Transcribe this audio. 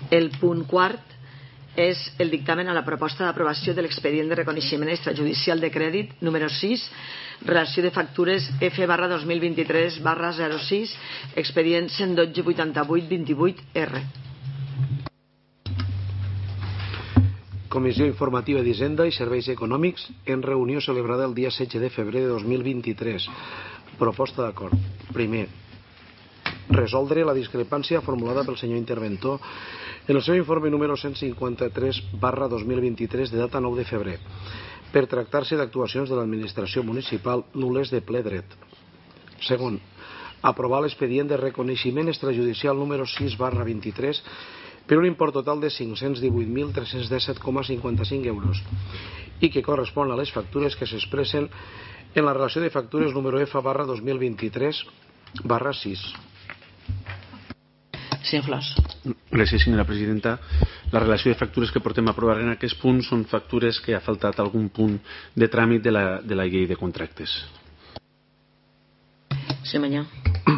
El punt quart és el dictamen a la proposta d'aprovació de l'expedient de reconeixement extrajudicial de crèdit número 6, relació de factures F/2023/06, expedient 1128828R. Comissió Informativa d'Hisenda i Serveis Econòmics en reunió celebrada el dia 16 de febrer de 2023. Proposta d'acord. Primer, resoldre la discrepància formulada pel senyor interventor en el seu informe número 153/2023 de data 9 de febrer per tractar-se d'actuacions de l'administració municipal nules de ple dret. Segon, aprovar l'expedient de reconeixement extrajudicial número 6/23 per un import total de 518.317,55 euros i que correspon a les factures que s'expressen en la relació de factures número F/2023/6. Senyor Flors. Gràcies, senyora presidenta. La relació de factures que portem a aprovar en aquests punts són factures que ha faltat algun punt de tràmit de la llei de contractes. Senyor Mañá.